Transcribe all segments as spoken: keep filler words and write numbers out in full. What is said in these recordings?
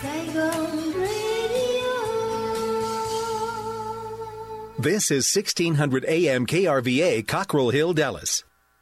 Saigon Radio. This is sixteen hundred A M K R V A, Cockrell Hill, Dallas.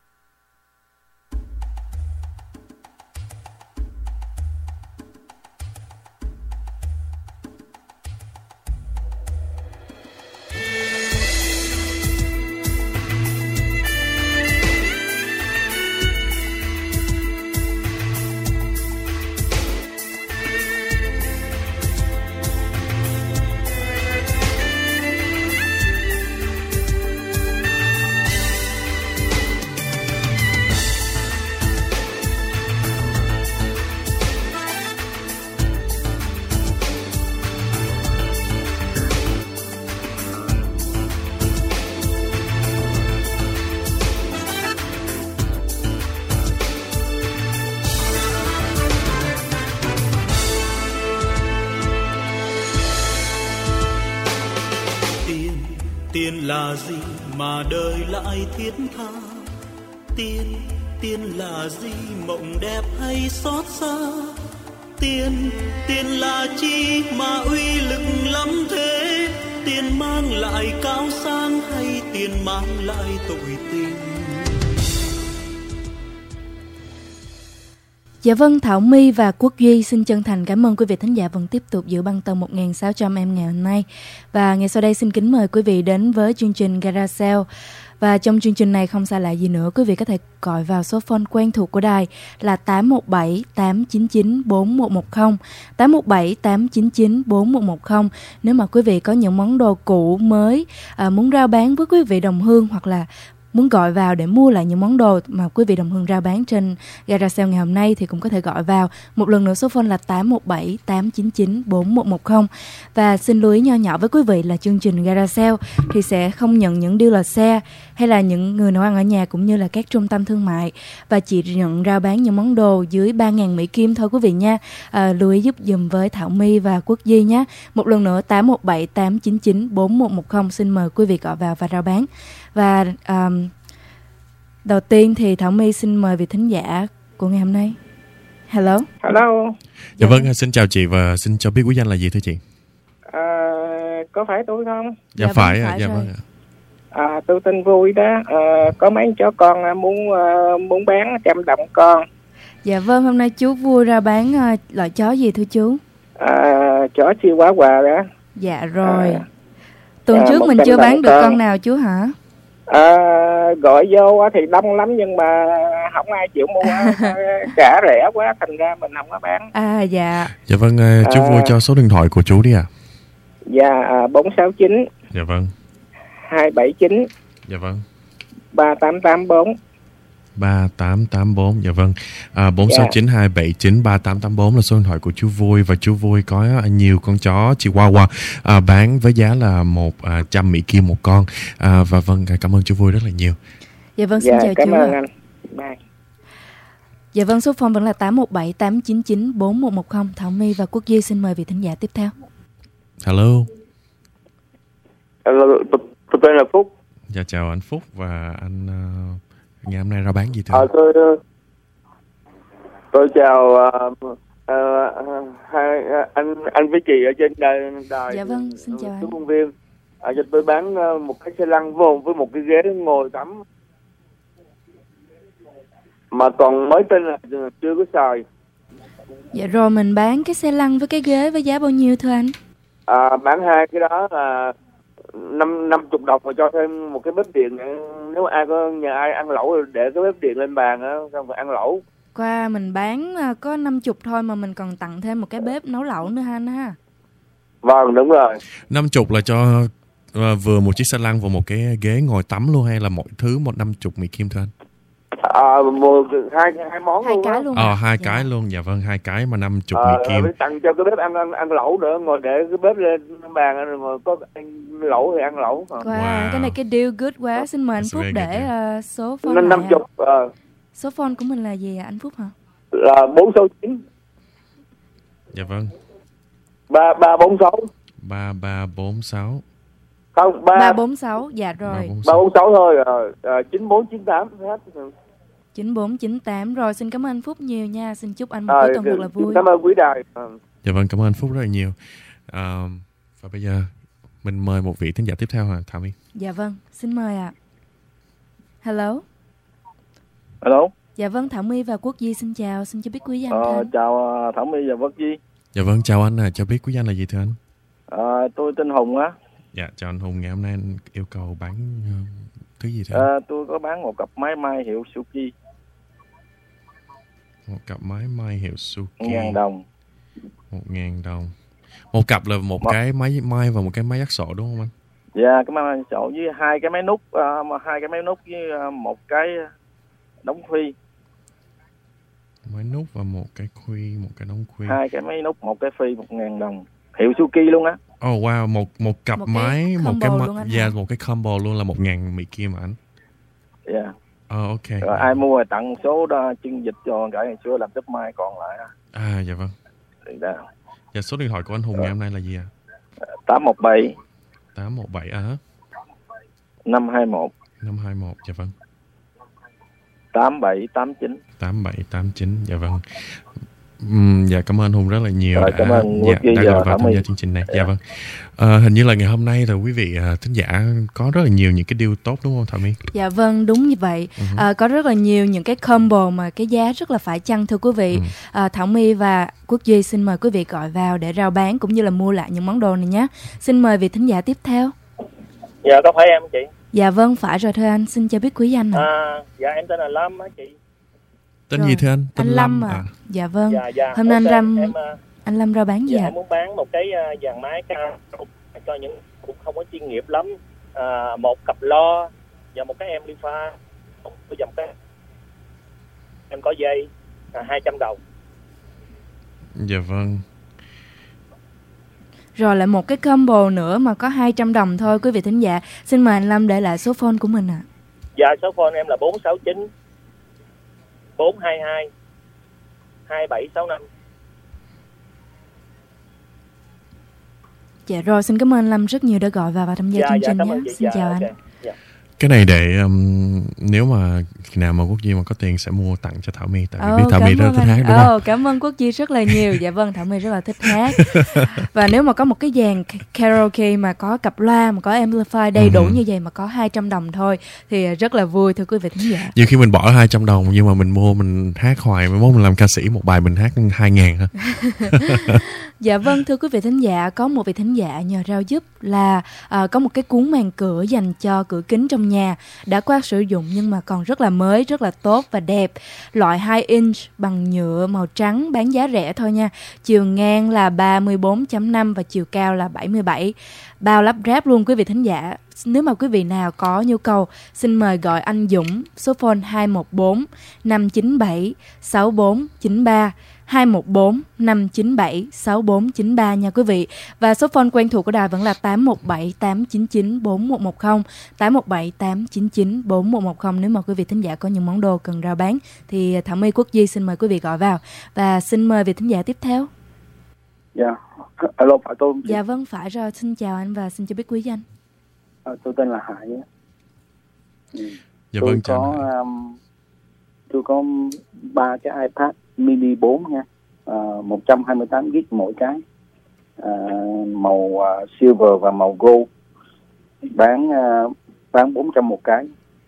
Tiền là gì mà đời lại thiết tha? Tiền, tiền là gì mộng đẹp hay xót xa? Tiền, tiền là chi mà uy lực lắm thế? Tiền mang lại cao sang hay tiền mang lại tội tình? Dạ vâng, Thảo My và Quốc Duy xin chân thành cảm ơn quý vị thính giả vẫn tiếp tục giữ băng tần một nghìn sáu trăm em ngày hôm nay. Và ngày sau đây xin kính mời quý vị đến với chương trình Garage Sale. Và trong chương trình này không xa lạ gì nữa, quý vị có thể gọi vào số phone quen thuộc của đài là tám một bảy tám chín chín bốn một một không, tám một bảy tám chín chín bốn một một không. Nếu mà quý vị có những món đồ cũ mới à, muốn rao bán với quý vị đồng hương, hoặc là muốn gọi vào để mua lại những món đồ mà quý vị đồng hương rao bán trên Garage Sale ngày hôm nay thì cũng có thể gọi vào. Một lần nữa số phone là tám một bảy tám chín chín bốn một một không. Và xin lưu ý nho nhỏ với quý vị là chương trình Garage Sale thì sẽ không nhận những dealer xe hay là những người nấu ăn ở nhà cũng như là các trung tâm thương mại, và chỉ nhận rao bán những món đồ dưới ba nghìn Mỹ Kim thôi quý vị nha. À, lưu ý giúp dùm với Thảo My và Quốc Duy nhé. Một lần nữa tám một bảy tám chín chín bốn một một không, xin mời quý vị gọi vào và rao bán. Và um, đầu tiên thì Thảo My xin mời vị thính giả của ngày hôm nay. Hello. Hello. Dạ vâng, xin chào chị và xin cho biết quý danh là gì thưa chị? À, có phải tôi không? Dạ, dạ phải, vâng, phải dạ vâng. À, tôi tên Vui đó. À, có mấy chó con muốn uh, muốn bán trăm đồng con. Dạ vâng, hôm nay chú Vui ra bán uh, loại chó gì thưa chú? À, chó Chihuahua đó. Dạ rồi. À, tuần à, trước mình chưa bán được con. con nào chú hả? À, gọi vô thì đông lắm nhưng mà không ai chịu mua. Trả rẻ quá thành ra mình không có bán. À dạ. Dạ vâng, chú à, Vui cho số điện thoại của chú đi ạ. À. Dạ bốn sáu chín. Dạ vâng. hai bảy chín. Dạ vâng. ba tám tám bốn. ba tám tám bốn. Dạ vâng. À, bốn sáu chín hai bảy chín ba tám tám bốn là số điện thoại của chú Vui. Và chú Vui có nhiều con chó Chihuahua à, bán với giá là một trăm Mỹ Kim một con. à, Và vâng, cảm ơn chú Vui rất là nhiều. Dạ vâng, xin dạ, chào cảm chú ơn anh. Bye. Dạ vâng, số phone vẫn là tám một bảy tám chín chín bốn một một không. Thảo My và Quốc Duy xin mời vị thính giả tiếp theo. Hello. Hello, tôi tên là Phúc. Dạ chào anh Phúc. Và anh uh, ngày hôm nay ra bán gì thưa? À, tôi tôi chào uh, uh, hai anh anh với chị ở trên đài. đài dạ vâng, xin chào anh. Công viên. À, cho tôi bán uh, một cái xe lăn vô với một cái ghế ngồi tắm mà còn mới tên là chưa có xài. Dạ rồi, mình bán cái xe lăn với cái ghế với giá bao nhiêu thưa anh? À, bán hai cái đó là năm năm chục đồng mà cho thêm một cái bếp điện. Nếu ai có nhà ai ăn lẩu để cái bếp điện lên bàn á, xong rồi ăn lẩu. Qua mình bán có năm chục thôi mà mình còn tặng thêm một cái bếp nấu lẩu nữa ha anh ha. Vâng, đúng rồi. Năm chục là cho uh, vừa một chiếc xe lăn và một cái ghế ngồi tắm luôn, hay là mọi thứ một năm chục Mỹ Kim thưa anh? À, một, hai, hai món hai luôn cái luôn. Ờ, hai dạ. cái luôn, dạ vâng, hai cái mà năm chục à, Mỹ Kim. Tặng cho cái bếp ăn, ăn ăn lẩu nữa, ngồi để cái bếp lên bàn rồi ngồi có ăn lẩu thì ăn lẩu. Wow, wow. Cái này cái deal good quá. Xin mời anh Phúc để uh, số phone năm năm chục. Uh, số phone của mình là gì ạ anh Phúc hả? Là bốn sáu chín. Dạ vâng. ba ba bốn sáu. ba ba bốn sáu. Không, ba ba bốn sáu, dạ rồi. ba bốn sáu thôi, uh, chín bốn chín tám hết. chín bốn chín tám rồi, xin cảm ơn anh Phúc nhiều nha. Xin chúc anh một à, cuối tuần thật là vui. Cảm ơn quý đài. Dạ vâng, cảm ơn anh Phúc rất là nhiều. À, và bây giờ mình mời một vị thính giả tiếp theo hả Thảo My? Dạ vâng, xin mời ạ. Hello. Hello. Dạ vâng, Thảo My và Quốc Duy xin chào, xin cho biết quý danh Ờ, thân. chào Thảo My và Quốc Duy. Dạ vâng, chào anh, à, cho biết quý danh là gì thưa anh? À, tôi tên Hùng á. Dạ, chào anh Hùng, ngày hôm nay anh yêu cầu bán uh, thứ gì thưa anh? À, tôi có bán một cặp máy may hiệu Suzuki. Một cặp máy may hiệu Suzuki. Một ngàn đồng. Một ngàn đồng. Một cặp là một, một cái máy may và một cái máy dắt sổ đúng không anh? Dạ, cái máy may sổ với hai cái máy nút, uh, hai cái máy nút với uh, một cái đóng khuy. Máy nút và một cái khuy, một cái đóng khuy. Hai cái máy nút, một cái phi, một ngàn đồng. Hiệu Suzuki luôn á. Oh wow, một một cặp Một máy, cái một cái combo luôn ma- anh dạ, hả? một cái combo luôn là một ngàn Mỹ Kim mà anh. Dạ. Ờ ok. Rồi ai mua rồi tặng số đó, chân dịch cho gửi ngày xưa làm tấp mai còn lại á. À dạ vâng. Thì đó. Dạ số điện thoại của anh Hùng ngày hôm nay là gì ạ? À? tám một bảy tám một bảy à. năm hai mốt năm hai mốt dạ vâng. tám bảy tám chín tám bảy tám chín dạ vâng. Uhm, dạ cảm ơn anh Hùng rất là nhiều. Rồi, đã, cảm ơn dạ, đã gọi vào tham My. gia chương trình này. Dạ, dạ vâng. À, hình như là ngày hôm nay là quý vị uh, thính giả có rất là nhiều những cái deal tốt đúng không Thảo My? Dạ vâng, đúng như vậy. Uh-huh. À, có rất là nhiều những cái combo mà cái giá rất là phải chăng thưa quý vị. Uh-huh. À, Thảo My và Quốc Duy xin mời quý vị gọi vào để rao bán cũng như là mua lại những món đồ này nhé. Xin mời vị thính giả tiếp theo. Dạ có phải em chị? Dạ vâng, phải rồi thưa anh, xin cho biết quý danh ạ. À, dạ em tên là Lâm á chị. Tên rồi. gì thưa anh? Tên anh Lâm, Lâm à? à? Dạ vâng. Dạ, dạ. Hôm nay okay, anh Lâm em, anh Lâm rao bán gì dạ, ạ? Em muốn bán một cái uh, dàn máy cao cho những cũng không có chuyên nghiệp lắm. À, một cặp lo và một cái amplifier, một dòng cái em có dây à, hai trăm đồng. Dạ vâng. Rồi lại một cái combo nữa mà có hai trăm đồng thôi quý vị thính giả. Xin mời anh Lâm để lại số phone của mình ạ. À. Dạ số phone em là bốn sáu chín bốn hai hai hai bảy sáu năm. Dạ rồi, xin cảm ơn anh Lâm rất nhiều đã gọi vào và tham gia dạ, chương dạ, trình nhé. Xin dạ, chào okay. anh. Dạ. Cái này để um, nếu mà khi nào mà Quốc Duy mà có tiền sẽ mua tặng cho Thảo My, tại vì oh, biết Thảo My rất là thích hát đúng không? Oh, cảm ơn Quốc Duy rất là nhiều. Dạ vâng, Thảo My rất là thích hát. Và nếu mà có một cái dàn karaoke mà có cặp loa, mà có amplifier đầy đủ uh-huh. như vậy mà có hai trăm đồng thôi thì rất là vui thưa quý vị thính giả. Nhiều khi mình bỏ hai trăm đồng nhưng mà mình mua mình hát hoài, mai mốt mình làm ca sĩ một bài mình hát hai ngàn hả? Dạ vâng, thưa quý vị thính giả, có một vị thính giả nhờ rao giúp là uh, có một cái cuốn màn cửa dành cho cửa kính trong nhà đã qua sử dụng nhưng mà còn rất là mới, rất là tốt và đẹp. Loại hai inch bằng nhựa màu trắng bán giá rẻ thôi nha. Chiều ngang là ba mươi bốn phẩy năm và chiều cao là bảy mươi bảy. Bao lắp ráp luôn quý vị thính giả. Nếu mà quý vị nào có nhu cầu, xin mời gọi anh Dũng số phone hai một bốn năm chín bảy sáu bốn chín ba. hai một bốn năm chín bảy sáu bốn chín ba nha quý vị. Và số phone quen thuộc của đài vẫn là tám một bảy tám chín chín bốn một một không, tám một bảy tám chín chín bốn một một không. Nếu mà quý vị thính giả có những món đồ cần rao bán thì Thảo My, Quốc Duy xin mời quý vị gọi vào. Và xin mời vị thính giả tiếp theo. Dạ, alo, phải tôi không? Dạ vâng, phải rồi, xin chào anh và xin cho biết quý danh. À, tôi tên là Hải. Ừ. Dạ tôi vâng, có um, tôi có ba cái iPad mini bốn nha, uh, một trăm hai mươi tám gi-ga-bai mỗi cái, uh, màu uh, silver và màu gold, bán uh, bán bốn trăm một cái.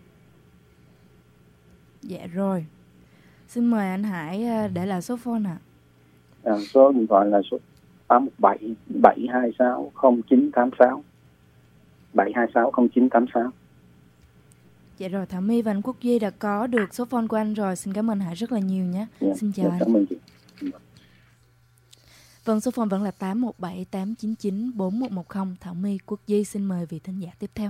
Dạ rồi, xin mời anh Hải để lại số phone ạ. À. À, số điện thoại là số tám một bảy bảy hai sáu không chín tám sáu, bảy hai sáu không chín tám sáu. Dạ rồi, Thảo My và anh Quốc Duy đã có được số phone của anh rồi. Xin cảm ơn Hải rất là nhiều nhé. Yeah, xin chào yeah, anh. Cảm ơn chị. Vâng, số phone vẫn là tám một bảy tám chín chín bốn một một không. Thảo My, Quốc Duy xin mời vị thính giả tiếp theo.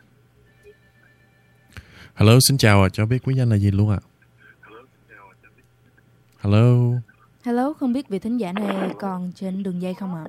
Hello, xin chào ạ. Cho biết quý danh là gì luôn ạ? Hello. Hello, không biết vị thính giả này còn trên đường dây không ạ?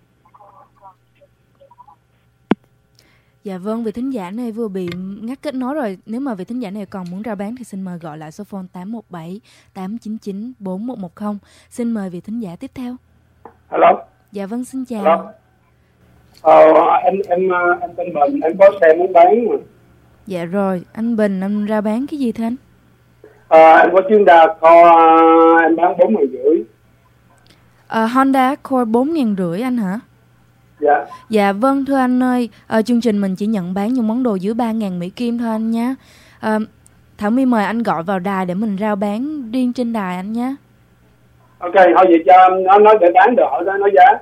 Dạ vâng, vị thính giả này vừa bị ngắt kết nối rồi. Nếu mà vị thính giả này còn muốn rao bán thì xin mời gọi lại số phone tám một bảy tám chín chín bốn một một không. Xin mời vị thính giả tiếp theo. Hello. Dạ vâng, xin chào. Hello. Ờ, em em em tên Bình, em có xe muốn bán mà. Dạ rồi, anh Bình, anh rao bán cái gì thưa anh? Ờ, em có chuyên đà kho, em bán bốn ngàn rưỡi. Uh, Honda Accord bốn ngàn rưỡi anh hả? Dạ. Dạ vâng thưa anh ơi, uh, chương trình mình chỉ nhận bán những món đồ dưới ba ngàn Mỹ Kim thôi anh nhé. Uh, Thảo My mời anh gọi vào đài để mình rao bán riêng trên đài anh nhé. Ok, thôi vậy cho nó nói để bán được, nó nói giá.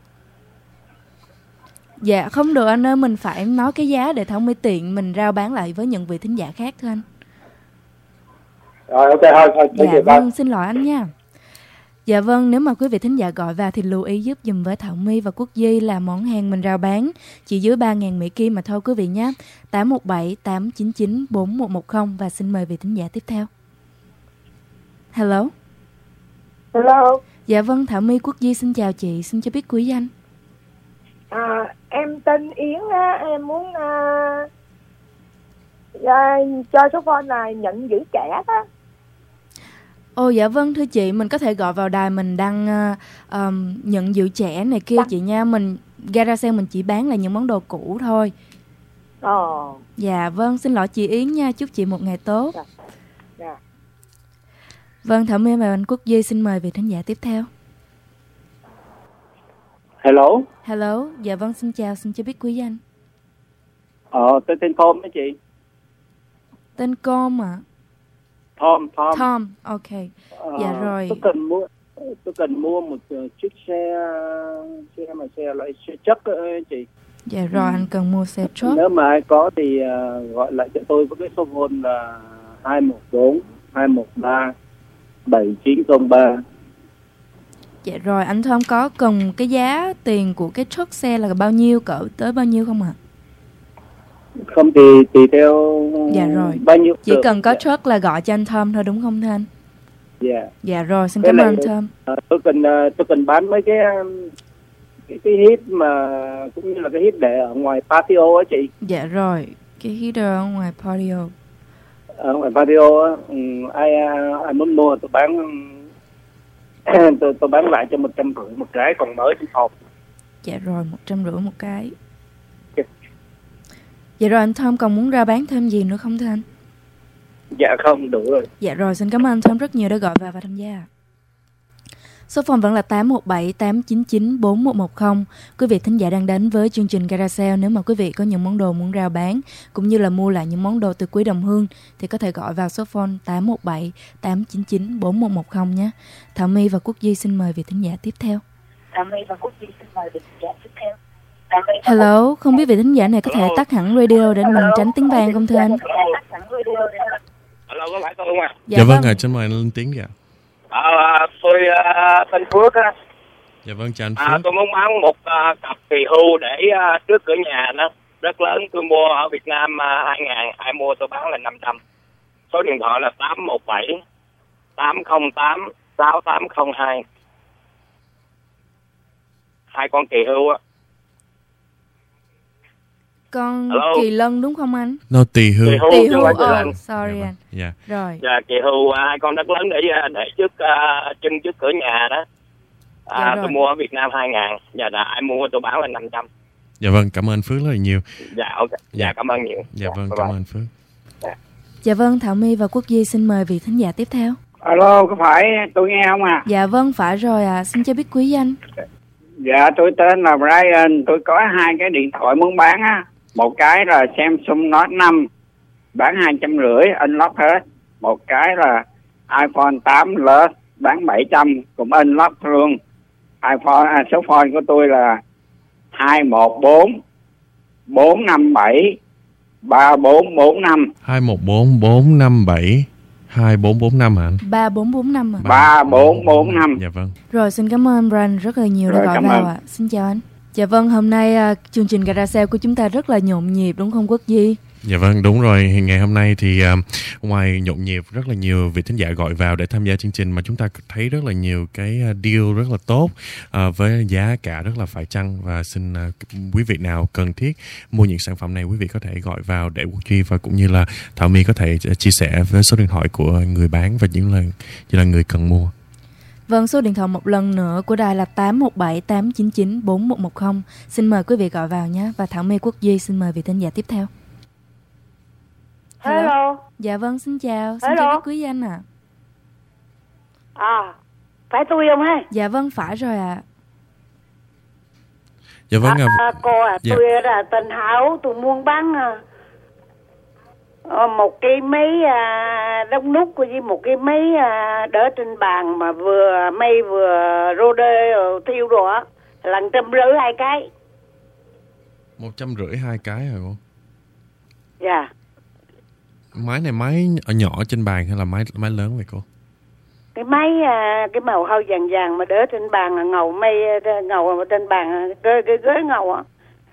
Dạ không được anh ơi, mình phải nói cái giá để Thảo My tiện mình rao bán lại với những vị thính giả khác thưa anh. Rồi ok thôi thôi. Dạ vâng, xin lỗi anh nha. Dạ vâng, nếu mà quý vị thính giả gọi vào thì lưu ý giúp dùm với Thảo My và Quốc Duy là món hàng mình rao bán chỉ dưới ba ngàn Mỹ Kim mà thôi quý vị nhé. tám một bảy tám chín chín bốn một một không và xin mời vị thính giả tiếp theo. Hello. Hello. Dạ vâng, Thảo My, Quốc Duy xin chào chị, xin cho biết quý danh. À, em tên Yến á, em muốn à, à, cho số phone này nhận giữ trẻ á. Ồ dạ vâng thưa chị, mình có thể gọi vào đài mình đăng uh, um, nhận giữ trẻ này kia chị nha. Mình Gara Sale mình chỉ bán là những món đồ cũ thôi. Ồ. Dạ vâng, xin lỗi chị Yến nha, chúc chị một ngày tốt. Dạ. Dạ. Vâng, Thảo My và anh Quốc Duy xin mời vị thính giả tiếp theo. Hello. Hello, dạ vâng xin chào, xin cho biết quý danh. Ờ, tên tên Tom đó chị. Tên Com ạ? À? Tom, Tom. Tom, ok. Ờ, dạ rồi. Tôi cần mua, tôi cần mua một uh, chiếc xe, xe mà xe loại xe chất uh, chị. Dạ rồi, ừ. Anh cần mua xe truck. Nếu mà ai có thì uh, gọi lại cho tôi với cái số phone là hai một bốn hai một ba bảy chín không ba. Dạ rồi, anh Thơm có cần cái giá tiền của cái truck xe là bao nhiêu, cỡ tới bao nhiêu không ạ? À? Không thì tùy theo dạ rồi. bao nhiêu. Chỉ được. Cần có truck là gọi cho anh Thơm thôi đúng không thưa anh? Dạ. Yeah. Dạ rồi, xin cái cảm ơn anh Thơm. Uh, tôi cần uh, tôi cần bán mấy cái cái cái hít mà cũng như là cái hít để ở ngoài patio á chị. Dạ rồi, cái heater ở ngoài patio. Ở ngoài patio á, ừ, ai ai muốn mua tôi bán tôi tôi bán lại cho một trăm rưỡi một cái, còn mới thì hộp. Dạ rồi, một trăm rưỡi một cái. Okay. Dạ rồi, anh Thơm còn muốn ra bán thêm gì nữa không thưa anh? Dạ không, đủ rồi. Dạ rồi, xin cảm ơn anh Thơm rất nhiều đã gọi vào và tham gia. Số phone vẫn là tám một bảy tám chín chín bốn một một không. Quý vị thính giả đang đến với chương trình Gara Sale. Nếu mà quý vị có những món đồ muốn rao bán cũng như là mua lại những món đồ từ Quý Đồng Hương thì có thể gọi vào số phone tám một bảy tám chín chín bốn một một không nhé. Thảo My và Quốc Duy xin mời vị thính giả tiếp theo. Thảo My và Quốc Duy xin mời vị thính giả tiếp theo. Hello, không biết vị thính giả này có thể tắt hẳn radio để mình tránh tiếng vang không thưa anh? Hello, có phải tôi không ạ? Dạ, dạ vâng, ạ, xin mời anh lên tiếng kìa. À, tôi uh, tên Phước á. Dạ vâng, chào anh Phước. À, tôi muốn bán một uh, cặp kỳ hưu để uh, trước cửa nhà đó, rất lớn. Tôi mua ở Việt Nam uh, hai ngàn, ai mua tôi bán là năm trăm. Số điện thoại là tám một bảy tám không tám sáu tám không hai. Hai con kỳ hưu á. Con kỳ lân đúng không anh? No, tỳ hưu. Tỳ hưu, oh, sorry anh. Dạ. Rồi. Dạ, kỳ hưu hai con đất lớn để để trước uh, chân trước cửa nhà đó. À, dạ tôi mua ở Việt Nam hai ngàn. Dạ, là ai mua tôi bán là năm trăm. Dạ vâng, cảm ơn Phước rất là nhiều. Dạ, ok. Dạ, dạ cảm ơn nhiều. Dạ, dạ vâng, bye cảm bye. ơn Phước. Dạ. Dạ vâng, Thảo My và Quốc Duy xin mời vị thính giả tiếp theo. Alo, có phải tôi nghe không à? Dạ vâng, phải rồi à. Xin cho biết quý danh. Dạ, tôi tên là Brian. Tôi có hai cái điện thoại muốn bán á. Một cái là Samsung Note năm bán hai trăm rưỡi, unlock hết. Một cái là iPhone tám Plus bán bảy trăm cũng unlock luôn. iPhone à, số phone của tôi là hai một bốn bốn năm bảy ba bốn bốn năm. hai một bốn bốn năm bảy hai bốn bốn năm hả anh? ba bốn bốn năm à? ba bốn bốn năm. Dạ vâng. Rồi, xin cảm ơn Brian rất là nhiều đã gọi vào ạ. À. Xin chào anh. Dạ vâng, hôm nay uh, chương trình Gara Sale của chúng ta rất là nhộn nhịp đúng không Quốc Duy? Dạ vâng, đúng rồi. Ngày hôm nay thì uh, ngoài nhộn nhịp rất là nhiều vị thính giả gọi vào để tham gia chương trình mà chúng ta thấy rất là nhiều cái deal rất là tốt uh, với giá cả rất là phải chăng, và xin uh, quý vị nào cần thiết mua những sản phẩm này quý vị có thể gọi vào để Quốc Duy và cũng như là Thảo My có thể chia sẻ với số điện thoại của người bán và những là, như là người cần mua. Vâng, số điện thoại một lần nữa của đài là tám một bảy tám chín chín bốn một một không. Xin mời quý vị gọi vào nhé. Và Thảo My, Quốc Duy xin mời vị thính giả tiếp theo. Hello. Dạ vâng, xin chào. Xin Hello. chào quý danh ạ. À. à, Phải tôi không ha? Dạ vâng, phải rồi ạ. À. Dạ vâng ạ. À, à, cô à, dạ. tôi là tên Hảo, tôi muốn bán à, một cái máy à, đóng nút với một cái máy à, đỡ trên bàn mà vừa mây vừa rô đê thiêu rồi á, lần trăm rưỡi hai cái. Một trăm rưỡi hai cái hả cô? Dạ. Máy này máy ở nhỏ trên bàn hay là máy máy lớn vậy cô? Cái máy à, cái màu hơi vàng vàng mà đỡ trên bàn, ngầu mây ngầu trên bàn, cái cái ghế ngầu á.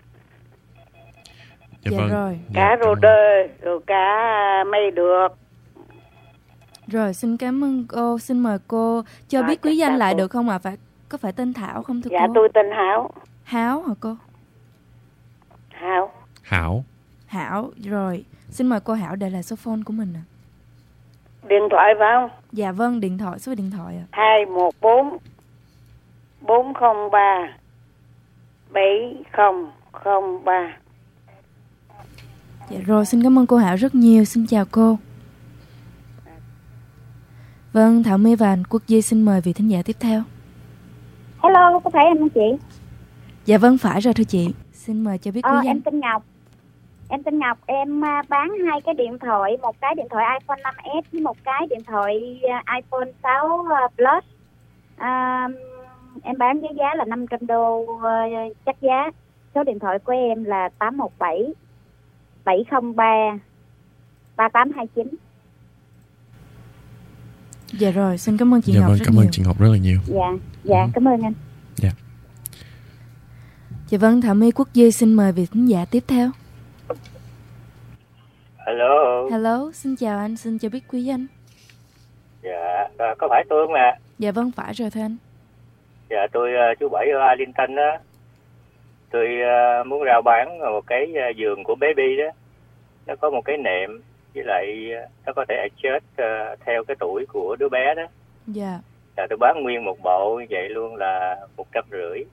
Dạ, dạ vâng. rồi. Cả rô đê rồi cả mây được. Rồi xin cảm ơn cô, xin mời cô cho à, biết quý danh lại cô. Được không ạ? À? Phải có phải tên Thảo không thưa dạ, cô? Dạ tôi tên Hảo. Hảo hả cô? Hảo. Hảo. Hảo, rồi. Xin mời cô Hảo để lại số phone của mình ạ. À. Điện thoại phải không? Dạ vâng, điện thoại, số điện thoại ạ. À. hai một bốn bốn không ba bảy không không ba. Dạ rồi, xin cảm ơn cô Hảo rất nhiều. Xin chào cô. Vâng, Thảo My và anh Quốc Duy xin mời vị thính giả tiếp theo. Hello, có phải em không chị? Dạ vâng, phải rồi thưa chị. Xin mời cho biết quý ờ, danh. Em tên Ngọc. Em tên Ngọc, em bán hai cái điện thoại, một cái điện thoại iPhone năm S với một cái điện thoại iPhone sáu Plus. À, em bán với giá là năm trăm đô chắc giá. Số điện thoại của em là tám một bảy bảy không ba ba tám hai chín. Dạ rồi, xin cảm ơn chị dạ Ngọc vâng, rất cảm nhiều. ơn chị Ngọc rất là nhiều. Dạ, dạ, ừ. cảm ơn anh. Dạ. Dạ vâng, Thảo My, Quốc Duy xin mời vị thính giả tiếp theo. Hello. Hello, xin chào anh, xin cho biết quý danh. Dạ, à, có phải tôi không ạ? À? Dạ vâng, phải rồi thưa anh. Dạ, tôi uh, chú Bảy ở Arlington đó. Tôi uh, muốn rao bán một cái uh, giường của baby đó. Nó có một cái nệm, với lại uh, nó có thể adjust uh, theo cái tuổi của đứa bé đó. Dạ. Dạ, tôi bán nguyên một bộ như vậy luôn là một trăm rưỡi.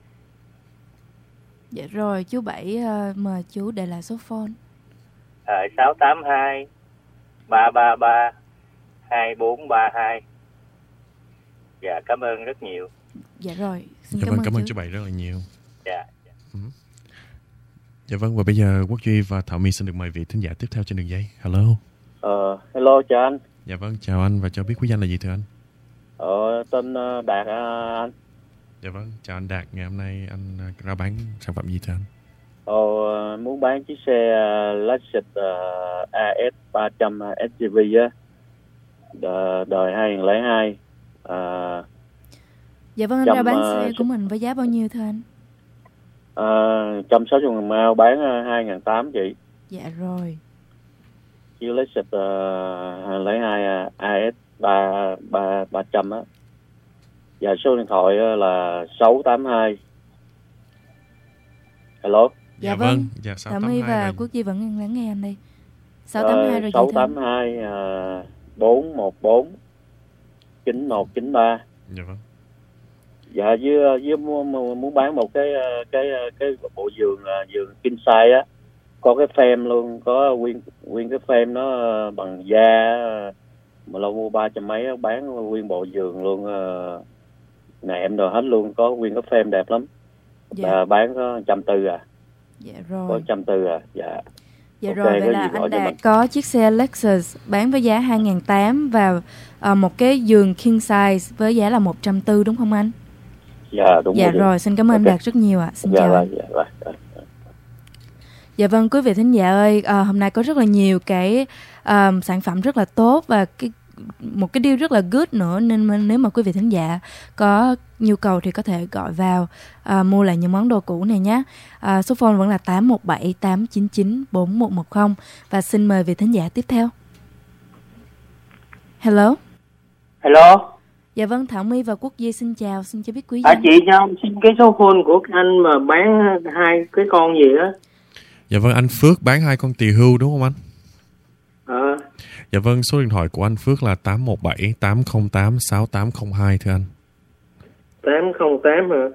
Dạ rồi, chú Bảy uh, mời chú để lại số phone. À, sáu tám hai ba ba ba hai bốn ba hai. Dạ, cảm ơn rất nhiều. Dạ rồi, xin dạ cảm, vâng, ơn cảm chú. ơn chú Bảy rất là nhiều. Dạ. Ừ. Dạ vâng, và bây giờ Quốc Duy và Thảo My xin được mời vị thính giả tiếp theo trên đường dây. Hello. Ờ, hello, chào anh. Dạ vâng, chào anh và cho biết quý danh là gì thưa anh? Ờ, tên Đạt anh. Dạ vâng, chào anh Đạt, ngày hôm nay anh ra bán sản phẩm gì thưa anh? Ờ, muốn bán chiếc xe Lexus uh, a ét ba trăm ét u vê á, đời, đời hai không không hai. Uh, dạ vâng, anh trăm, ra bán uh, xe của mình với giá bao nhiêu thưa anh? Uh, một trăm sáu mươi ngàn mao, bán uh, hai nghìn tám trăm chị. Dạ rồi. Chiếc Lexus uh, hai không không hai uh, a ét ba trăm á. Và số điện thoại uh, là sáu tám hai. Hello. Dạ, dạ vâng, vâng. Dạ, Thảo My và và... Quốc Duy vẫn lắng nghe anh đây. sáu tám hai rồi sáu tám hai bốn một bốn chín một chín ba. Dạ vâng. Dạ, với, với muốn, muốn bán một cái cái cái bộ giường giường king size á, có cái frame luôn, có nguyên nguyên cái frame nó bằng da mà lâu mua ba trăm mấy, bán nguyên bộ giường luôn, nệm đồ hết luôn, có nguyên cái frame đẹp lắm. Dạ. Là bán có trăm tư à. Dạ rồi. Có trăm tư à. Dạ. Dạ okay, rồi, vậy là anh Đạt có chiếc xe Lexus bán với giá hai nghìn tám trăm và uh, một cái giường king size với giá là một trăm tư mươi đúng không anh? Dạ đúng dạ rồi. rồi, xin cảm ơn okay. anh Đạt rất nhiều ạ. À. Xin dạ, chào dạ, anh. dạ, dạ, dạ. Dạ vâng, quý vị thính giả ơi, uh, hôm nay có rất là nhiều cái uh, sản phẩm rất là tốt và cái một cái deal rất là good nữa, nên nếu mà quý vị thính giả có nhu cầu thì có thể gọi vào uh, mua lại những món đồ cũ này nhé. Uh, số phone vẫn là tám một bảy tám chín chín bốn một một không và xin mời vị thính giả tiếp theo. Hello. Hello. Dạ vâng, Thảo My và Quốc Duy xin chào, xin cho biết quý danh. À, chị cho xin cái số phone của anh mà bán hai cái con gì đó. Dạ vâng, anh Phước bán hai con tỳ hưu đúng không anh? Ờ. À. Dạ vâng, số điện thoại của anh Phước là tám một bảy tám không tám sáu tám không hai thưa anh. tám không tám hả?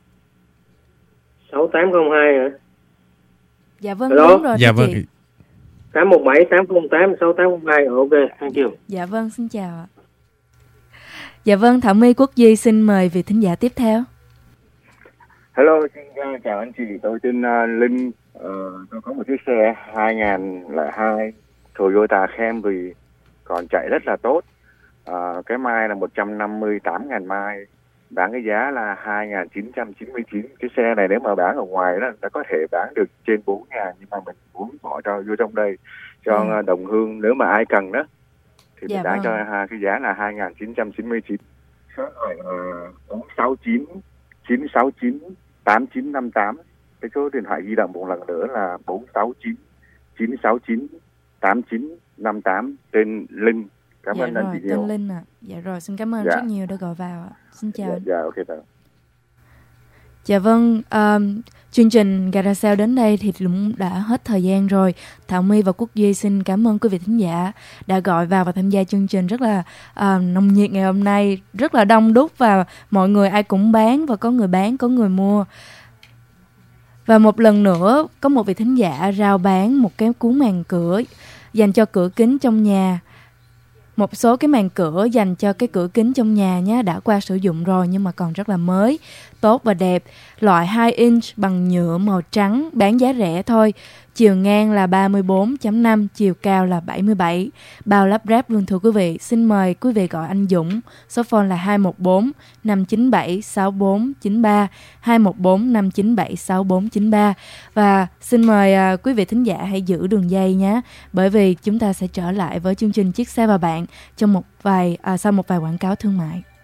sáu tám không hai hả? Dạ vâng, Hello? Đúng rồi. Dạ vâng. Chị. tám một bảy tám không tám sáu tám không hai, ok, thank you. Dạ vâng, xin chào ạ. Dạ vâng, Thảo My, Quốc Duy xin mời vị thính giả tiếp theo. Hello, xin uh, chào anh chị. Tôi tên uh, Linh. Uh, tôi có một chiếc xe hai nghìn lẻ hai Toyota Camry còn chạy rất là tốt. Uh, cái mai là một trăm năm mươi tám nghìn mai, bán cái giá là hai nghìn chín trăm chín mươi chín. Cái xe này nếu mà bán ở ngoài đó đã có thể bán được trên bốn nghìn, nhưng mà mình muốn bỏ cho vô trong đây cho ừ. đồng hương nếu mà ai cần đó thì dạ mình bán vâng. cho ha, cái giá là hai nghìn chín trăm chín mươi chín. Số hỏi bốn sáu chín chín sáu chín tám chín năm tám. Cái số điện thoại di động một lần nữa là bốn sáu chín chín sáu chín tám chín năm tám. Tên Linh. Cảm dạ ơn rồi, anh chị tên nhiều. Linh ạ. À. Dạ rồi, xin cảm ơn Dạ. rất nhiều đã gọi vào ạ. Xin chào Dạ, anh. dạ ok tao. Dạ vâng, um, chương trình Garasale đến đây thì cũng đã hết thời gian rồi. Thảo My và Quốc Duy xin cảm ơn quý vị thính giả đã gọi vào và tham gia chương trình rất là uh, nồng nhiệt ngày hôm nay, rất là đông đúc và mọi người ai cũng bán và có người bán, có người mua. Và một lần nữa có một vị thính giả rao bán một cái cuốn màn cửa dành cho cửa kính trong nhà. Một số cái màn cửa dành cho cái cửa kính trong nhà nhé, đã qua sử dụng rồi nhưng mà còn rất là mới, tốt và đẹp. Loại hai inch bằng nhựa màu trắng, bán giá rẻ thôi. Chiều ngang là ba mươi bốn chấm năm, chiều cao là bảy mươi bảy. Bao lắp ráp luôn thưa quý vị. Xin mời quý vị gọi anh Dũng. Số phone là hai một bốn năm chín bảy sáu bốn chín ba, hai một bốn năm chín bảy sáu bốn chín ba. Và xin mời uh, quý vị thính giả hãy giữ đường dây nhé. Bởi vì chúng ta sẽ trở lại với chương trình Chiếc xe và bạn trong một vài, uh, sau một vài quảng cáo thương mại.